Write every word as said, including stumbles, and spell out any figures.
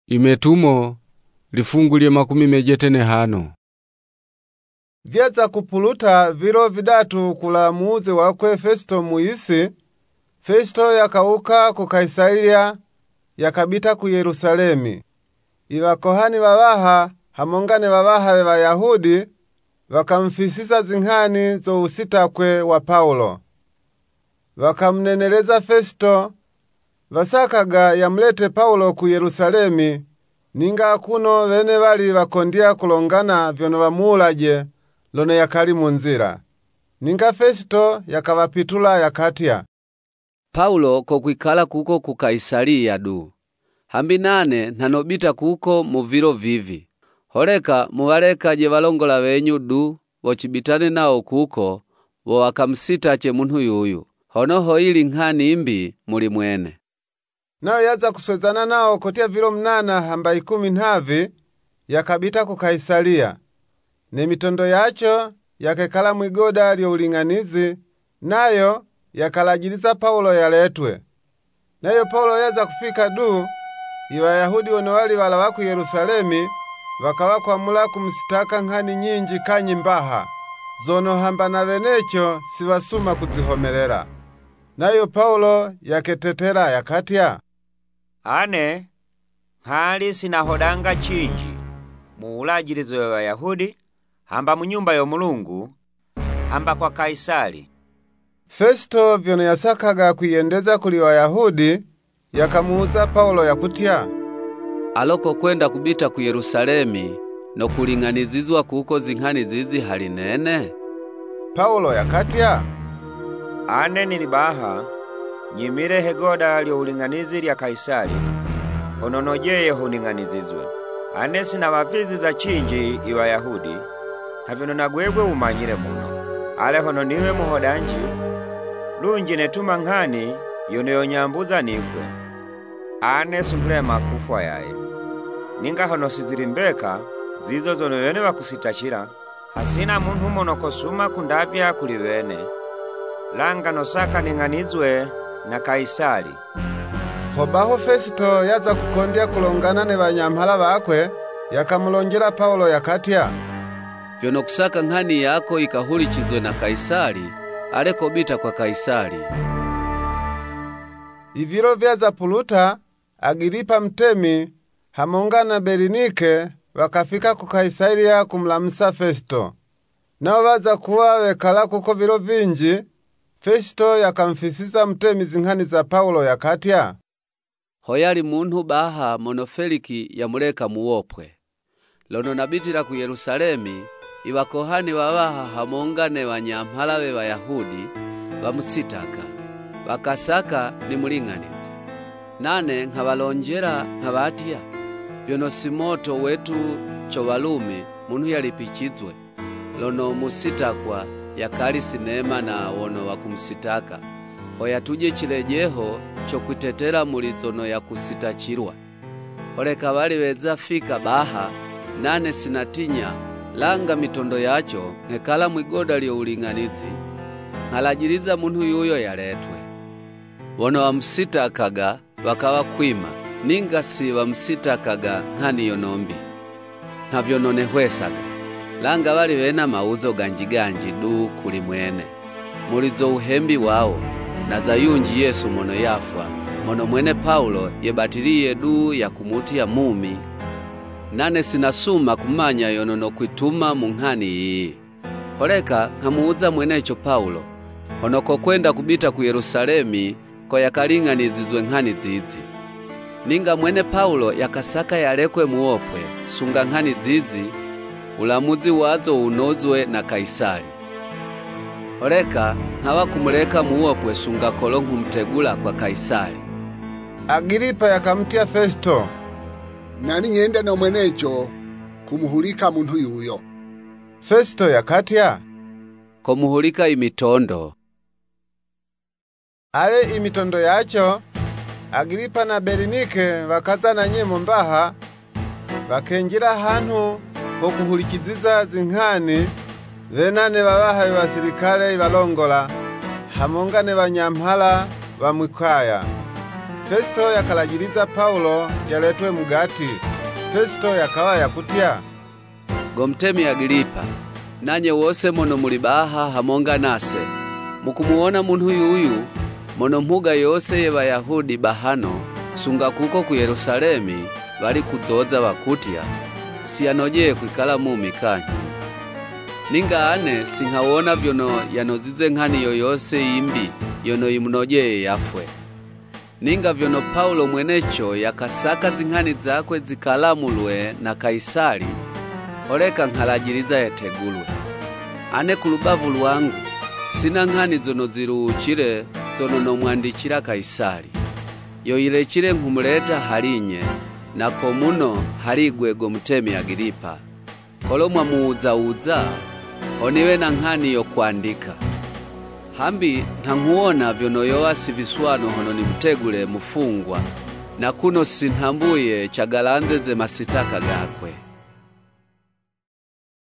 Imetumo lifungulie makumi mejetene hano. Vyaza kupuluta vilo vidatu kula muuze wakwe Festo muisi, Festo yakauka ku Kaisaria, yakabita ku Yerusalemi. Iwakohani wawaha hamongane wawaha we Wayahudi wakamfisisa zinghani zo usitakwe wa Paulo. Wakamneneleza Festo, wasakaga yamlete Paulo ku Yerusalemi, ninga kuno wene wali wakondia kulongana vyono wamuulaje lono yakali munzira. Ninga Festo yakawapitula yakatya, Paulo kokwikala kuko ku Kaisaria du. Hambi nane nanobita kuko muvilo vivi. Holeka muwaleka je walongola wenyu du wochibitane nao kuko wo wakamsitache muntu yuyu. Honoho ili nghani imbi muli mwene. Nao yaza kuswezana nao kotia vilo mnana hamba ikumi nhavi yakabita ku Kaisaria. Ne mitondo yacho yakekala mwigoda lyo ulinganizi, nayo yakalajiliza Paulo yaletwe. Nayo Paulo yaza kufika du, Iwayahudi wono wali wala waku Yerusalemi wakawakwamula kumsitaka nghani nyinji kanyi mbaha, zono hamba na wenecho siwasuma kuzihomelela. Nayo Paulo yaketetela yakatya, Ane hali sinahodanga chinji muulajilizo wa Wayahudi hamba munyumba yo Mulungu hamba kwa Kaisari. Festo vyono yasakaga kuyendeza kuli Wayahudi yakamuuza Paulo yakutya, aloko kwenda kubita ku Yerusalemi no kuling'anizizwa kuko zinghani zizi hali nene? Paulo yakatya, Ane nilibaha nyimire hegoda lyo ulinganizi lya Kaisari ononojeye huning'anizizwe. Ane sina wafizi za chinji Iwayahudi havyono nagwegwe umanyire muno. Ale hono niwe muhodanji lunji netuma nghani yono yonyambuza nifwe. Ane sumblema kufwa yaye. Ninga hono sizirimbeka zizo zono yone wakusitachira, hasina muntu mono kosuma kundapya kuliwene. Langa nosaka ning'anizwe na Kaisari. Hobaho Festo yaza kukondia kulongana ne banyamhala bakwe, yakamulonjela Paulo yakatya, vyono kusaka nghani yako ikahulichizwe na Kaisari, aleko bita kwa Kaisari. Ivilo vyaza puluta, Agiripa mtemi hamongana Berinike wakafika ku Kaisaria kumlamsa Festo. Nao waza kuwa wekala kuko vilo vinji, Festo yakamfisisa mtemi zinghani za Paulo yakatya, hoyali muntu baha mono Feliki yamuleka muwopwe. Lono nabitira ku Yerusalemi, iwakohani wawaha hamongane wanyamhala we Wayahudi wamusitaka, wakasaka ni muling'anize. Nane nkawalonjera nkabatya, vyono simoto wetu chowalume muntu yalipichizwe, lono musitakwa yakali sinema na wono wakumsitaka. Hoya tuje chilejeho chokwitetela mulizono ya kusitachirwa. Holeka wali weza fika baha, nane sinatinya, langa mitondo yacho, ngekala mwigoda lyo ulinganizi, ngalajiliza muntu yuyo yaletwe. Wono wamusitakaga wakawa kwima, ninga si wamusitakaga nghani yonombi. Nhavyo none hwesaga, langa wali wena mauzo ganjiganji du kuli mwene. Mulizo uhembi wao, na zayunji Yesu mono yafwa, mono mwene Paulo yebatiliye du ya kumutia mumi. Nane sinasuma kumanya yono no kwituma munghani iyi. Holeka nkamuuza mwenecho Paulo, honoko kwenda kubita ku Yerusalemi ko yakaling'anizizwe nghani zizi. Ninga mwene Paulo yakasaka yalekwe muopwe, sunga nghani zizi, ulamuzi wazo unozwe na Kaisari. Holeka nkawa kumuleka muopwe sunga kolongu mtegula kwa Kaisari. Agiripa yakamtia Festo, nani nyenda na mwenecho kumuhulika muntu yuyo. Festo yakatya, kumuhulika imitondo. Ale imitondo yacho, Agiripa na Berinike wakazana nyemo mbaha, wakenjira hantu ho kuhulikiziza zinghani, venane wawaha wa sirikale iwalongola, hamongane wanyamhala wa mwikaya. Festo yakalajiliza Paulo yaletwe mugati. Festo yakawa yakutya, Gomtemi Agiripa, nanye wose mono muli baha hamonga nase, mukumuona muntu yuyu mono mpuga yose ye Bayahudi bahano sunga kuko ku Yerusalemi bali kuzoza bakutya siyanojeye kwikala mu mikanyi. Ninga ane sinkawona vyono yanozize nkhani yoyose imbi yono imunojeye yafwe. Ninga vyono Paulo mwenecho yakasaka zinkhani zakwe zikalamulwe na Kaisari, oleka nkhalajiliza yategulwe. Ane kulubavu lwangu sina nkhani zono ziruchire zono nomwandikira Kaisari. Yoyilechire nkumuleta halinye, na komuno haligwe Gomtemi Agiripa. Kolo mwamuuza uza, oniwe na nkhani yo kuandika. Hambi ntanguona vyono yowa siviswano hono nimutegule mufungwa, na kuno sinhambuye chagalanze ze masitaka gakwe.